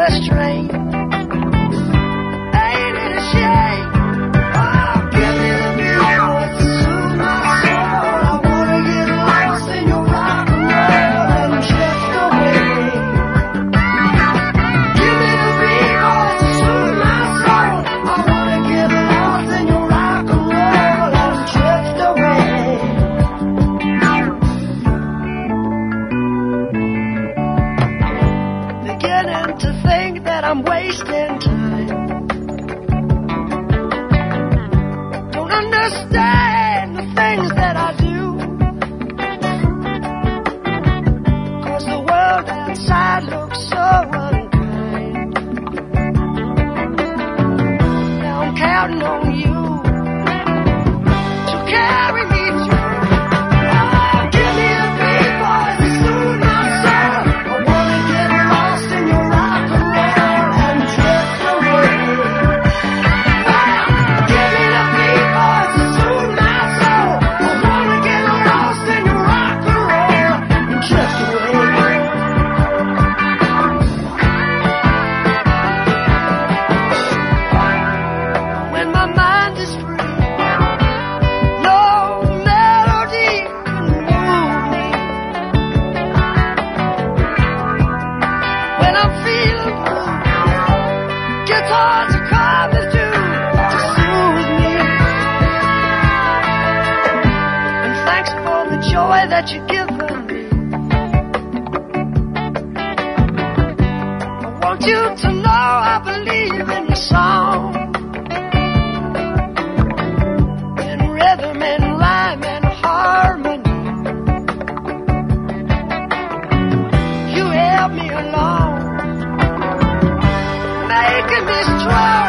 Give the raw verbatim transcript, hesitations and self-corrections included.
first train. Ain't it a shame? Oh, give me the music to soothe my soul. I wanna get lost in your rock and roll and drift away. Give me the music to soothe my soul. I wanna get lost in your rock and roll and drift away. Beginning to think that I'm wasting time. Don't understand the things that I do. 'Cause the world outside looks so unkind. Now I'm counting on you to carry me through. Oh, give me a beat, boys, to soothe my soul. I wanna get lost in your rock and roll and drift away. Well, give me the beat, boys, to soothe my soul. I wanna get lost in your rock and roll and drift away. When my mind is free, no melody can move me. When I'm feeling blue, guitars are coming through to soothe me. And thanks for the joy that you've given me. I want you to know I believe in your song. In rhythm and rhyme and harmony, you help me along, making me strong.